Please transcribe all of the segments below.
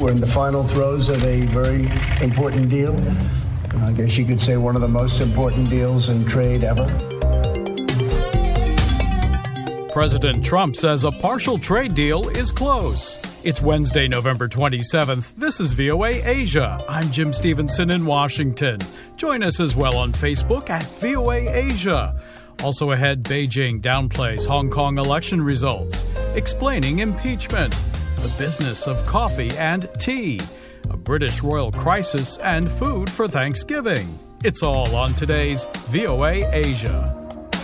We're in the final throes of a very important deal. I guess you could say one of the most important deals in trade ever. President Trump says a partial trade deal is close. It's Wednesday, November 27th. This is VOA Asia. I'm Jim Stevenson in Washington. Join us as well on Facebook at VOA Asia. Also ahead, Beijing downplays Hong Kong election results, explaining impeachment, the business of coffee and tea, a British royal crisis, and food for Thanksgiving. It's all on today's VOA Asia.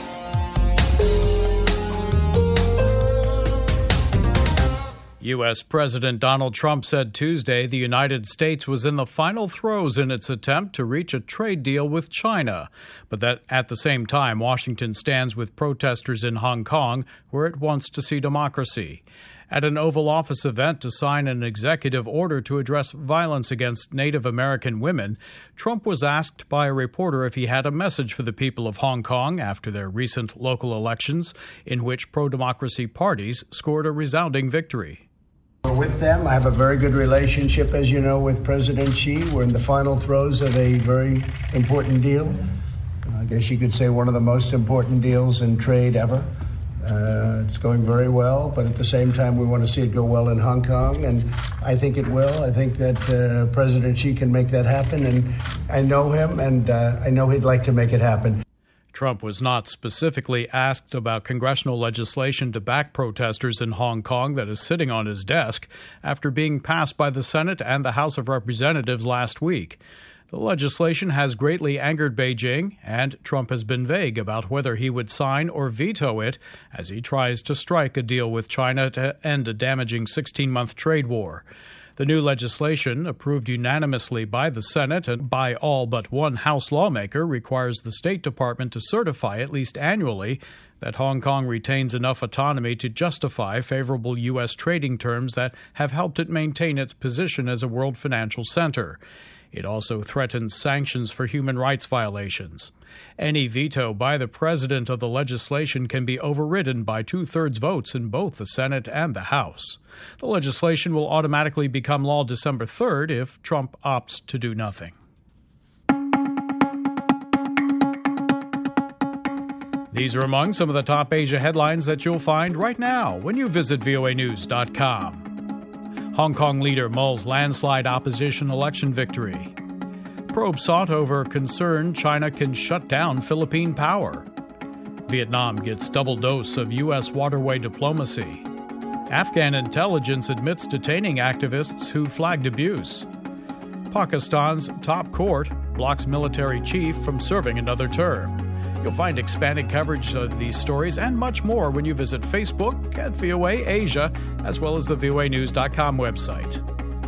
U.S. President Donald Trump said Tuesday the United States was in the final throes in its attempt to reach a trade deal with China, but that at the same time Washington stands with protesters in Hong Kong where it wants to see democracy. At an Oval Office event to sign an executive order to address violence against Native American women, Trump was asked by a reporter if he had a message for the people of Hong Kong after their recent local elections, in which pro-democracy parties scored a resounding victory. With them, I have a very good relationship, as you know, with President Xi. We're in the final throes of a very important deal. I guess you could say one of the most important deals in trade ever. It's going very well, but at the same time, we want to see it go well in Hong Kong, and I think it will. I think that President Xi can make that happen, and I know him, and I know he'd like to make it happen. Trump was not specifically asked about congressional legislation to back protesters in Hong Kong that is sitting on his desk after being passed by the Senate and the House of Representatives last week. The legislation has greatly angered Beijing, and Trump has been vague about whether he would sign or veto it as he tries to strike a deal with China to end a damaging 16-month trade war. The new legislation, approved unanimously by the Senate and by all but one House lawmaker, requires the State Department to certify at least annually that Hong Kong retains enough autonomy to justify favorable U.S. trading terms that have helped it maintain its position as a world financial center. It also threatens sanctions for human rights violations. Any veto by the president of the legislation can be overridden by two-thirds votes in both the Senate and the House. The legislation will automatically become law December 3rd if Trump opts to do nothing. These are among some of the top Asia headlines that you'll find right now when you visit voanews.com. Hong Kong leader mulls landslide opposition election victory. Probe sought over concern China can shut down Philippine power. Vietnam gets double dose of U.S. waterway diplomacy. Afghan intelligence admits detaining activists who flagged abuse. Pakistan's top court blocks military chief from serving another term. You'll find expanded coverage of these stories and much more when you visit Facebook at VOA Asia, as well as the voanews.com website.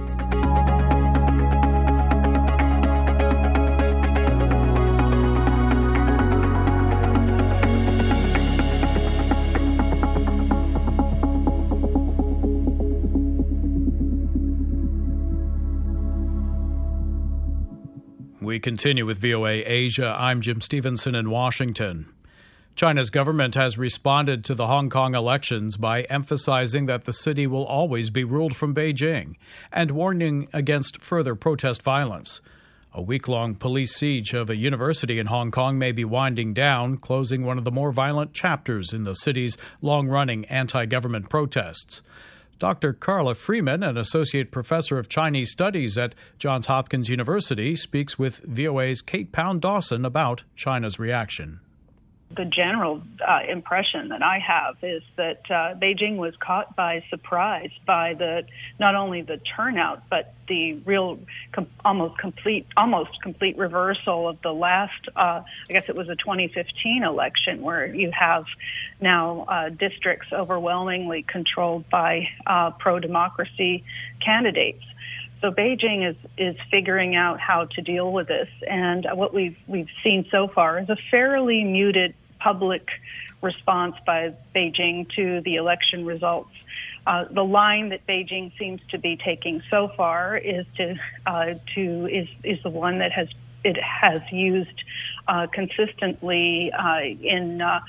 We continue with VOA Asia. I'm Jim Stevenson in Washington. China's government has responded to the Hong Kong elections by emphasizing that the city will always be ruled from Beijing and warning against further protest violence. A week-long police siege of a university in Hong Kong may be winding down, closing one of the more violent chapters in the city's long-running anti-government protests. Dr. Carla Freeman, an associate professor of Chinese studies at Johns Hopkins University, speaks with VOA's Kate Pound-Dawson about China's reaction. The general impression that I have is that Beijing was caught by surprise by not only the turnout, but the real almost complete reversal of the last, I guess it was a 2015 election, where you have now districts overwhelmingly controlled by pro-democracy candidates. So Beijing is figuring out how to deal with this, and what we've seen so far is a fairly muted public response by Beijing to the election results. The line that Beijing seems to be taking so far is the one that it has used consistently in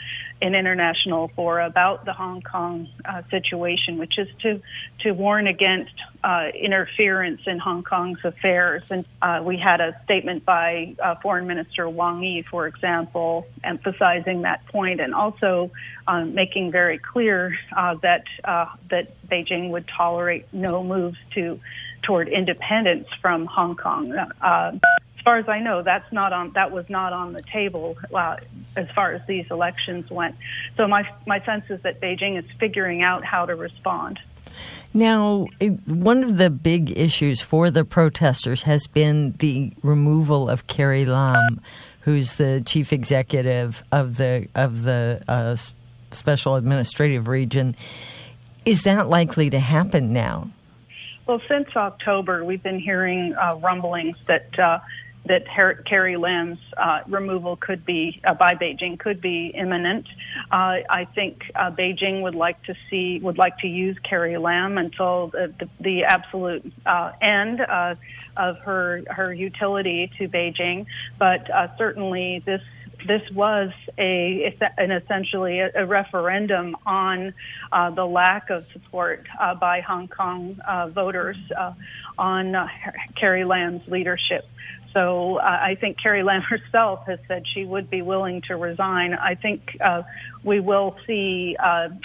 in international fora about the Hong Kong situation, which is to warn against interference in Hong Kong's affairs. And we had a statement by Foreign Minister Wang Yi, for example, emphasizing that point, and also making very clear that Beijing would tolerate no moves toward independence from Hong Kong. As far as I know, that was not on the table as far as these elections went. So my sense is that Beijing is figuring out how to respond. Now, one of the big issues for the protesters has been the removal of Carrie Lam, who's the chief executive of the Special Administrative Region. Is that likely to happen now? Well, since October, we've been hearing rumblings that Carrie Lam's removal could be by Beijing could be imminent. I think Beijing would like to use Carrie Lam until the absolute end of her utility to Beijing. But certainly this was essentially a referendum on the lack of support by Hong Kong voters on Carrie Lam's leadership. So I think Carrie Lam herself has said she would be willing to resign. I think we will see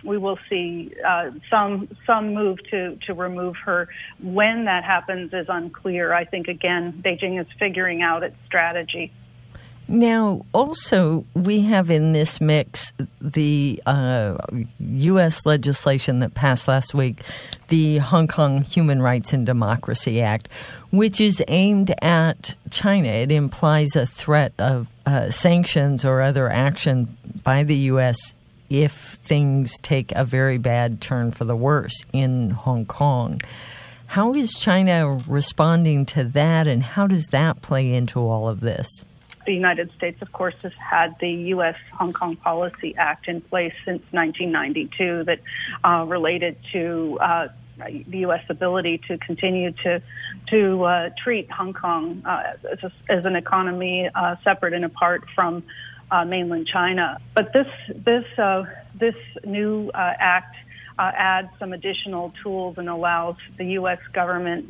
some move to remove her. When that happens is unclear. I think again Beijing is figuring out its strategy. Now, also, we have in this mix the U.S. legislation that passed last week, the Hong Kong Human Rights and Democracy Act, which is aimed at China. It implies a threat of sanctions or other action by the U.S. if things take a very bad turn for the worse in Hong Kong. How is China responding to that, and how does that play into all of this? The United States, of course, has had the U.S. Hong Kong Policy Act in place since 1992 that related to the U.S. ability to continue to treat Hong Kong as an economy separate and apart from mainland China. But this new act adds some additional tools and allows the U.S. government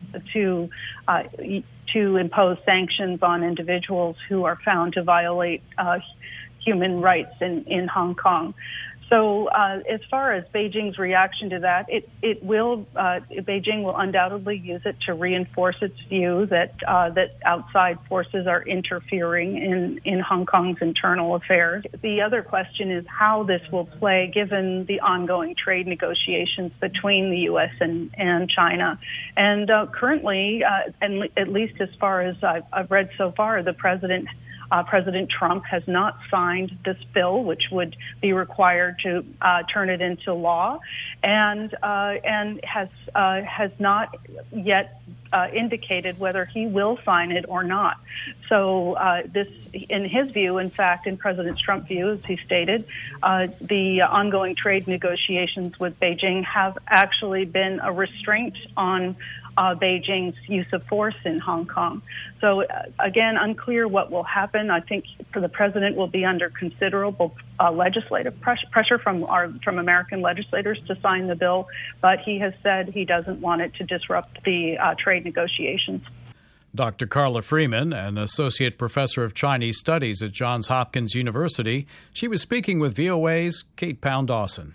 to impose sanctions on individuals who are found to violate human rights in Hong Kong. So as far as Beijing's reaction to that, Beijing will undoubtedly use it to reinforce its view that outside forces are interfering in Hong Kong's internal affairs. The other question is how this will play given the ongoing trade negotiations between the U.S. and China. And currently, and at least as far as I've read so far, President Trump has not signed this bill, which would be required to turn it into law, and has not yet indicated whether he will sign it or not. So this, in his view, in fact, in President Trump's view, as he stated, the ongoing trade negotiations with Beijing have actually been a restraint on Beijing's use of force in Hong Kong. So again, unclear what will happen. I think the president will be under considerable legislative pressure from American legislators to sign the bill, but he has said he doesn't want it to disrupt the trade negotiations. Dr. Carla Freeman, an associate professor of Chinese studies at Johns Hopkins University, she was speaking with VOA's Kate Pound-Dawson.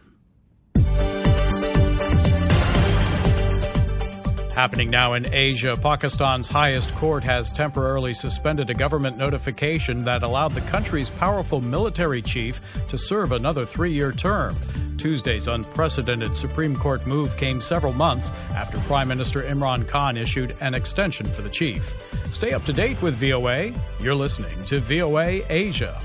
Happening now in Asia, Pakistan's highest court has temporarily suspended a government notification that allowed the country's powerful military chief to serve another 3-year term. Tuesday's unprecedented Supreme Court move came several months after Prime Minister Imran Khan issued an extension for the chief. Stay up to date with VOA. You're listening to VOA Asia.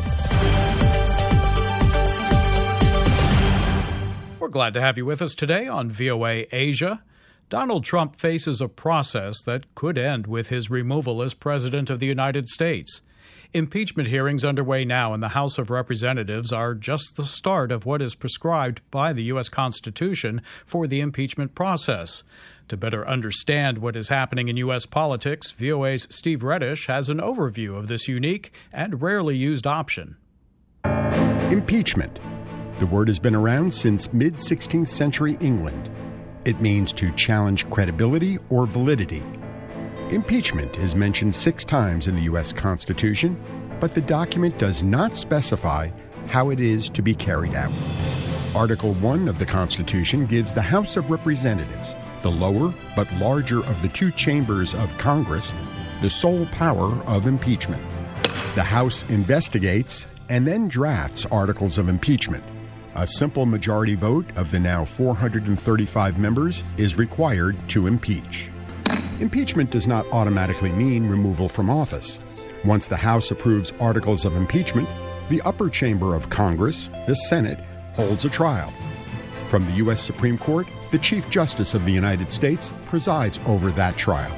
We're glad to have you with us today on VOA Asia. Donald Trump faces a process that could end with his removal as President of the United States. Impeachment hearings underway now in the House of Representatives are just the start of what is prescribed by the U.S. Constitution for the impeachment process. To better understand what is happening in U.S. politics, VOA's Steve Reddish has an overview of this unique and rarely used option. Impeachment. The word has been around since mid-16th century England. It means to challenge credibility or validity. Impeachment is mentioned 6 times in the U.S. Constitution, but the document does not specify how it is to be carried out. Article 1 of the Constitution gives the House of Representatives, the lower but larger of the 2 chambers of Congress, the sole power of impeachment. The House investigates and then drafts articles of impeachment. A simple majority vote of the now 435 members is required to impeach. Impeachment does not automatically mean removal from office. Once the House approves articles of impeachment, the upper chamber of Congress, the Senate, holds a trial. From the U.S. Supreme Court, the Chief Justice of the United States presides over that trial.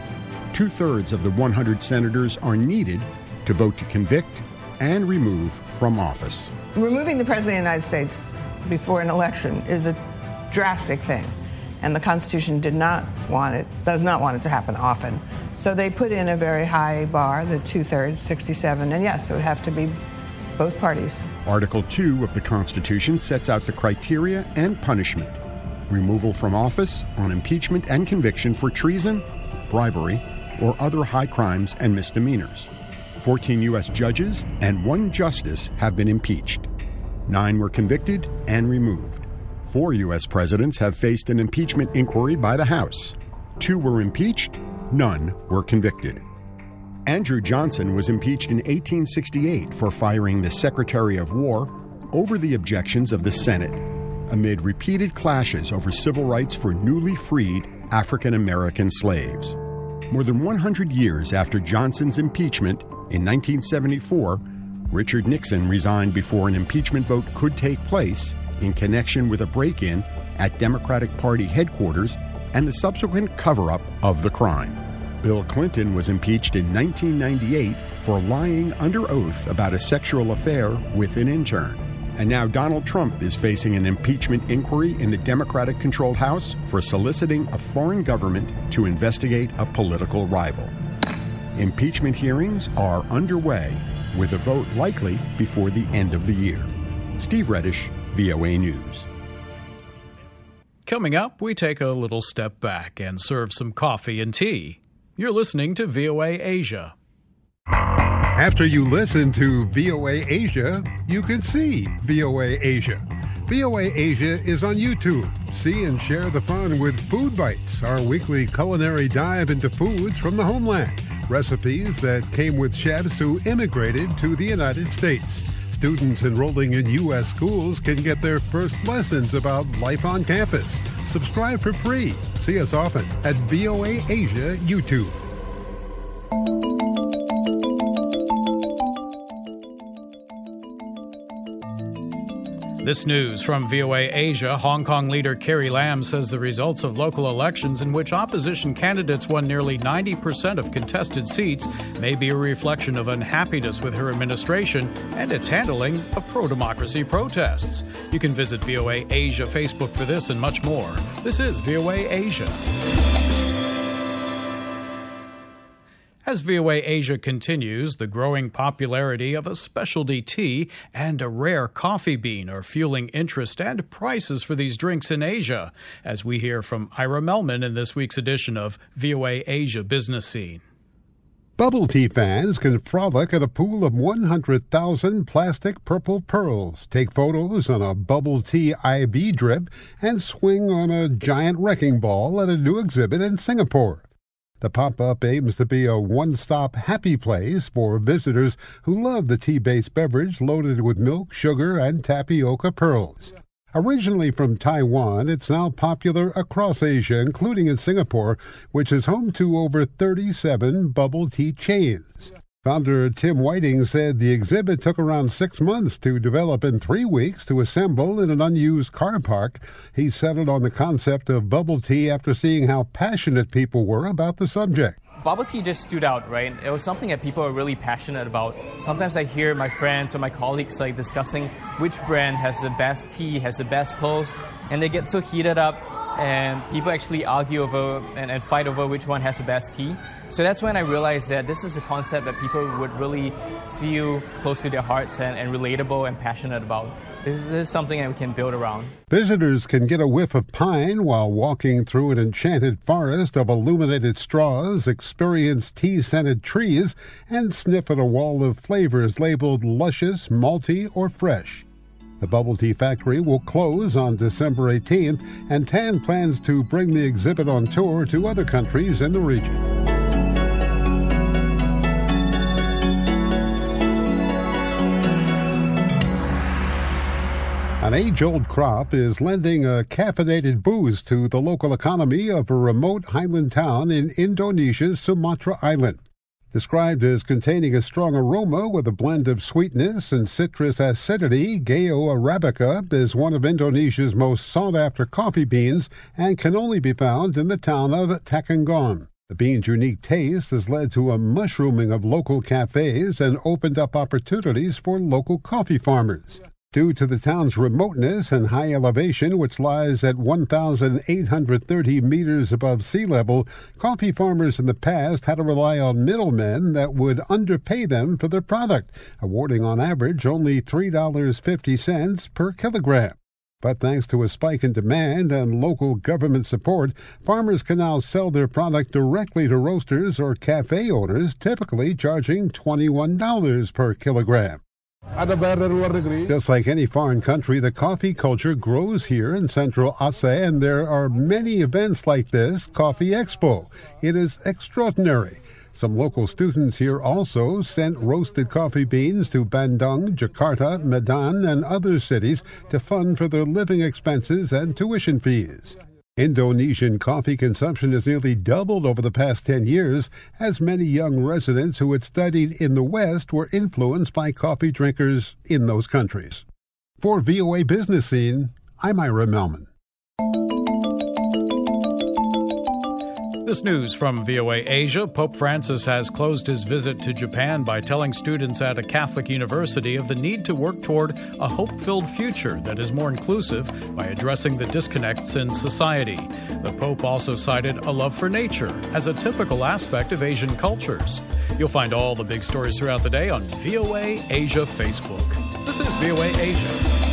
2/3 of the 100 senators are needed to vote to convict and remove from office. Removing the President of the United States before an election is a drastic thing, and the Constitution does not want it to happen often. So they put in a very high bar, the 2/3, 67, and yes, it would have to be both parties. Article 2 of the Constitution sets out the criteria and punishment. Removal from office on impeachment and conviction for treason, bribery, or other high crimes and misdemeanors. 14 U.S. judges and 1 justice have been impeached. 9 were convicted and removed. 4 U.S. presidents have faced an impeachment inquiry by the House. 2 were impeached, none were convicted. Andrew Johnson was impeached in 1868 for firing the Secretary of War over the objections of the Senate, amid repeated clashes over civil rights for newly freed African American slaves. More than 100 years after Johnson's impeachment, in 1974, Richard Nixon resigned before an impeachment vote could take place in connection with a break-in at Democratic Party headquarters and the subsequent cover-up of the crime. Bill Clinton was impeached in 1998 for lying under oath about a sexual affair with an intern. And now Donald Trump is facing an impeachment inquiry in the Democratic-controlled House for soliciting a foreign government to investigate a political rival. Impeachment hearings are underway, with a vote likely before the end of the year. Steve Reddish, VOA News. Coming up, we take a little step back and serve some coffee and tea. You're listening to VOA Asia. After you listen to VOA Asia, you can see VOA Asia. VOA Asia is on YouTube. See and share the fun with Food Bites, our weekly culinary dive into foods from the homeland. Recipes that came with chefs who immigrated to the United States. Students enrolling in U.S. schools can get their first lessons about life on campus. Subscribe for free. See us often at VOA Asia YouTube. This news from VOA Asia. Hong Kong leader Carrie Lam says the results of local elections in which opposition candidates won nearly 90% of contested seats may be a reflection of unhappiness with her administration and its handling of pro-democracy protests. You can visit VOA Asia Facebook for this and much more. This is VOA Asia. As VOA Asia continues, the growing popularity of a specialty tea and a rare coffee bean are fueling interest and prices for these drinks in Asia, as we hear from Ira Melman in this week's edition of VOA Asia Business Scene. Bubble tea fans can frolic at a pool of 100,000 plastic purple pearls, take photos on a bubble tea IV drip, and swing on a giant wrecking ball at a new exhibit in Singapore. The pop-up aims to be a one-stop happy place for visitors who love the tea-based beverage loaded with milk, sugar, and tapioca pearls. Originally from Taiwan, it's now popular across Asia, including in Singapore, which is home to over 37 bubble tea chains. Founder Tim Whiting said the exhibit took around 6 months to develop and 3 weeks to assemble in an unused car park. He settled on the concept of bubble tea after seeing how passionate people were about the subject. Bubble tea just stood out, right? It was something that people are really passionate about. Sometimes I hear my friends or my colleagues discussing which brand has the best tea, has the best pearls, and they get so heated up. and people actually argue over and fight over which one has the best tea. So that's when I realized that this is a concept that people would really feel close to their hearts and relatable and passionate about. This is something that we can build around. Visitors can get a whiff of pine while walking through an enchanted forest of illuminated straws, experience tea-scented trees, and sniff at a wall of flavors labeled luscious, malty, or fresh. The Bubble Tea Factory will close on December 18th, and TAN plans to bring the exhibit on tour to other countries in the region. An age-old crop is lending a caffeinated boost to the local economy of a remote highland town in Indonesia's Sumatra Island. Described as containing a strong aroma with a blend of sweetness and citrus acidity, Gayo Arabica is one of Indonesia's most sought-after coffee beans and can only be found in the town of Takengon. The bean's unique taste has led to a mushrooming of local cafes and opened up opportunities for local coffee farmers. Due to the town's remoteness and high elevation, which lies at 1,830 meters above sea level, coffee farmers in the past had to rely on middlemen that would underpay them for their product, awarding on average only $3.50 per kilogram. But thanks to a spike in demand and local government support, farmers can now sell their product directly to roasters or cafe owners, typically charging $21 per kilogram. Just like any foreign country, the coffee culture grows here in Central Aceh, and there are many events like this Coffee Expo. It is extraordinary. Some local students here also sent roasted coffee beans to Bandung, Jakarta, Medan, and other cities to fund for their living expenses and tuition fees. Indonesian coffee consumption has nearly doubled over the past 10 years, as many young residents who had studied in the West were influenced by coffee drinkers in those countries. For VOA Business Scene, I'm Ira Melman. This news from VOA Asia. Pope Francis has closed his visit to Japan by telling students at a Catholic university of the need to work toward a hope-filled future that is more inclusive by addressing the disconnects in society. The Pope also cited a love for nature as a typical aspect of Asian cultures. You'll find all the big stories throughout the day on VOA Asia Facebook. This is VOA Asia.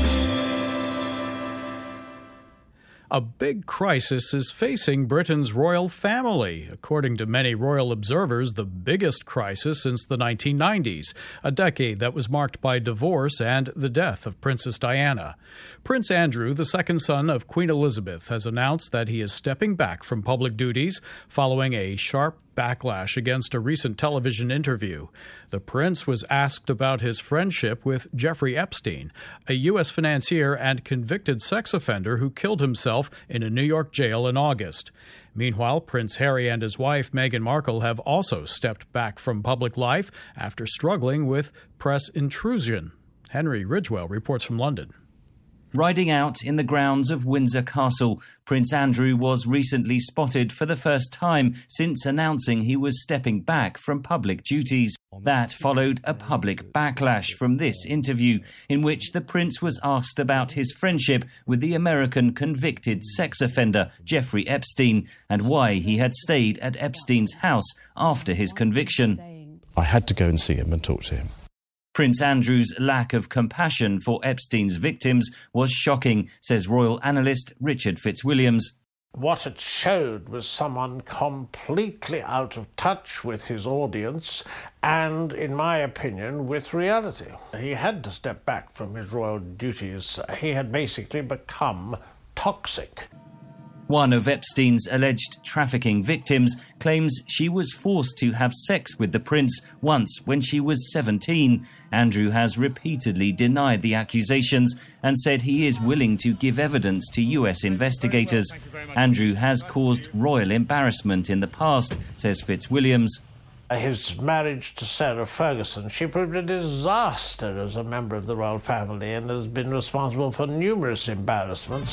A big crisis is facing Britain's royal family. According to many royal observers, the biggest crisis since the 1990s, a decade that was marked by divorce and the death of Princess Diana. Prince Andrew, the second son of Queen Elizabeth, has announced that he is stepping back from public duties following a sharp backlash against a recent television interview. The prince was asked about his friendship with Jeffrey Epstein, a U.S. financier and convicted sex offender who killed himself in a New York jail in August. Meanwhile, Prince Harry and his wife Meghan Markle have also stepped back from public life after struggling with press intrusion. Henry Ridgewell reports from London. Riding out in the grounds of Windsor Castle, Prince Andrew was recently spotted for the first time since announcing he was stepping back from public duties. That followed a public backlash from this interview, in which the prince was asked about his friendship with the American convicted sex offender Jeffrey Epstein and why he had stayed at Epstein's house after his conviction. I had to go and see him and talk to him. Prince Andrew's lack of compassion for Epstein's victims was shocking, says royal analyst Richard Fitzwilliams. What it showed was someone completely out of touch with his audience and, in my opinion, with reality. He had to step back from his royal duties. He had basically become toxic. One of Epstein's alleged trafficking victims claims she was forced to have sex with the prince once when she was 17. Andrew has repeatedly denied the accusations and said he is willing to give evidence to US investigators. Andrew has caused royal embarrassment in the past, says Fitzwilliams. His marriage to Sarah Ferguson, she proved a disaster as a member of the royal family and has been responsible for numerous embarrassments.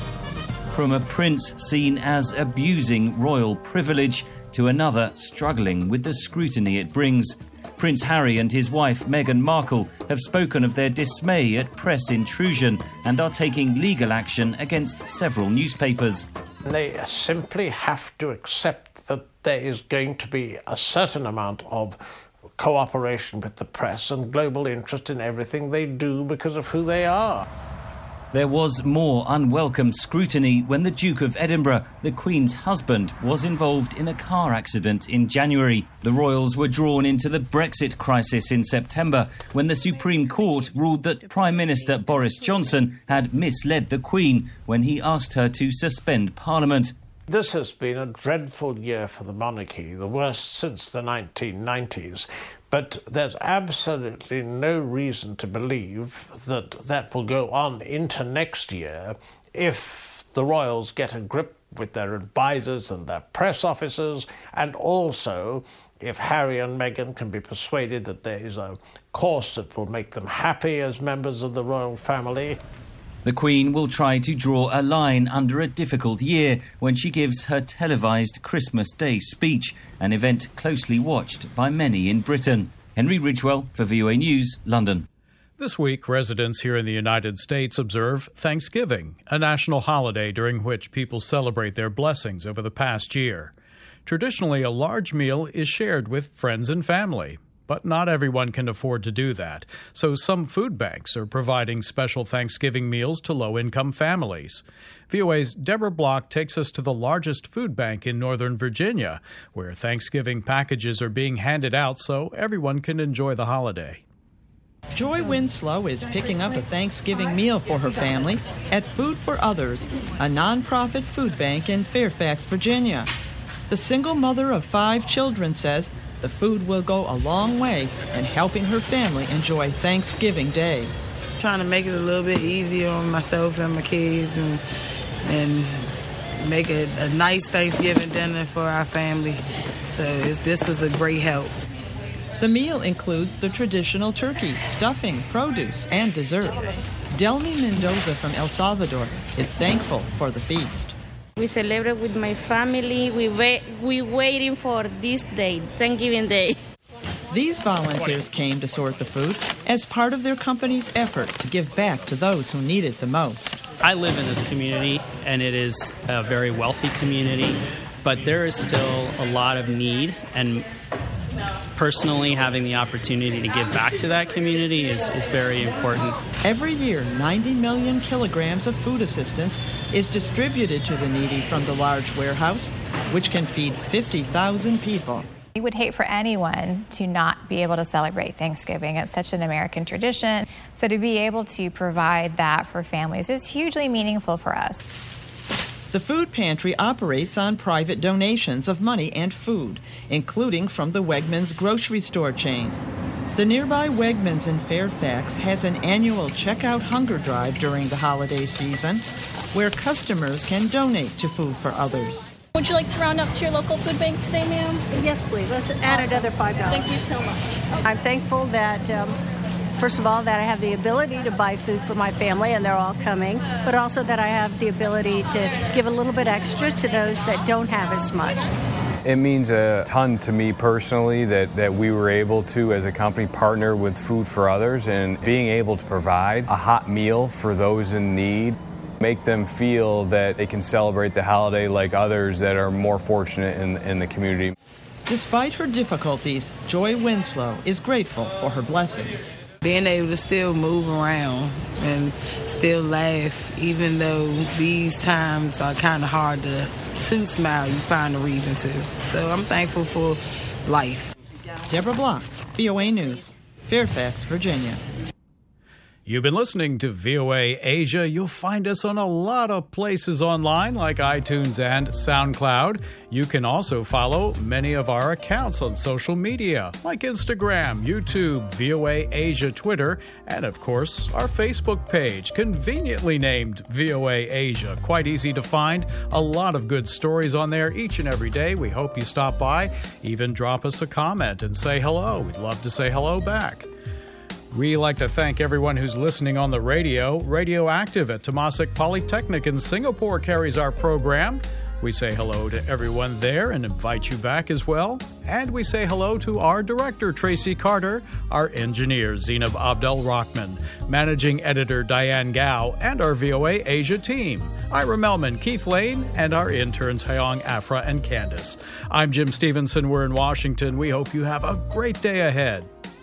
From a prince seen as abusing royal privilege to another struggling with the scrutiny it brings. Prince Harry and his wife Meghan Markle have spoken of their dismay at press intrusion and are taking legal action against several newspapers. They simply have to accept that there is going to be a certain amount of cooperation with the press and global interest in everything they do because of who they are. There was more unwelcome scrutiny when the Duke of Edinburgh, the Queen's husband, was involved in a car accident in January. The royals were drawn into the Brexit crisis in September when the Supreme Court ruled that Prime Minister Boris Johnson had misled the Queen when he asked her to suspend Parliament. This has been a dreadful year for the monarchy, the worst since the 1990s. But there's absolutely no reason to believe that that will go on into next year if the royals get a grip with their advisors and their press officers, and also if Harry and Meghan can be persuaded that there is a course that will make them happy as members of the royal family. The Queen will try to draw a line under a difficult year when she gives her televised Christmas Day speech, an event closely watched by many in Britain. Henry Ridgewell for VOA News, London. This week, residents here in the United States observe Thanksgiving, a national holiday during which people celebrate their blessings over the past year. Traditionally, a large meal is shared with friends and family. But not everyone can afford to do that, so some food banks are providing special Thanksgiving meals to low-income families. VOA's Deborah Block takes us to the largest food bank in Northern Virginia, where Thanksgiving packages are being handed out so everyone can enjoy the holiday. Joy Winslow is picking up a Thanksgiving meal for her family at Food for Others, a nonprofit food bank in Fairfax, Virginia. The single mother of 5 children says the food will go a long way in helping her family enjoy Thanksgiving Day. Trying to make it a little bit easier on myself and my kids and make it a nice Thanksgiving dinner for our family. So this is a great help. The meal includes the traditional turkey, stuffing, produce, and dessert. Delmi Mendoza from El Salvador is thankful for the feast. We celebrate with my family. We waiting for this day, Thanksgiving Day. These volunteers came to sort the food as part of their company's effort to give back to those who need it the most. I live in this community, and it is a very wealthy community, but there is still a lot of need, and personally having the opportunity to give back to that community is very important. Every year, 90 million kilograms of food assistance is distributed to the needy from the large warehouse, which can feed 50,000 people. We would hate for anyone to not be able to celebrate Thanksgiving. It's such an American tradition. So to be able to provide that for families is hugely meaningful for us. The food pantry operates on private donations of money and food, including from the Wegmans grocery store chain. The nearby Wegmans in Fairfax has an annual checkout hunger drive during the holiday season, where customers can donate to Food for Others. Would you like to round up to your local food bank today, ma'am? Yes, please. Let's add another $5. Thank you so much. I'm thankful that, first of all, that I have the ability to buy food for my family, and they're all coming, but also that I have the ability to give a little bit extra to those that don't have as much. It means a ton to me personally that we were able to, as a company, partner with Food for Others, and being able to provide a hot meal for those in need, make them feel that they can celebrate the holiday like others that are more fortunate in the community. Despite her difficulties, Joy Winslow is grateful for her blessings. Being able to still move around and still laugh, even though these times are kind of hard to smile, you find a reason to. So I'm thankful for life. Deborah Block, VOA News, Fairfax, Virginia. You've been listening to VOA Asia. You'll find us on a lot of places online like iTunes and SoundCloud. You can also follow many of our accounts on social media like Instagram, YouTube, VOA Asia, Twitter, and of course our Facebook page, conveniently named VOA Asia. Quite easy to find. A lot of good stories on there each and every day. We hope you stop by, even drop us a comment and say hello. We'd love to say hello back. We like to thank everyone who's listening on the radio. Radioactive at Temasek Polytechnic in Singapore carries our program. We say hello to everyone there and invite you back as well. And we say hello to our director, Tracy Carter, our engineer, Zainab Abdel-Rahman, managing editor, Diane Gao, and our VOA Asia team, Ira Melman, Keith Lane, and our interns, Hyong, Afra, and Candace. I'm Jim Stevenson. We're in Washington. We hope you have a great day ahead.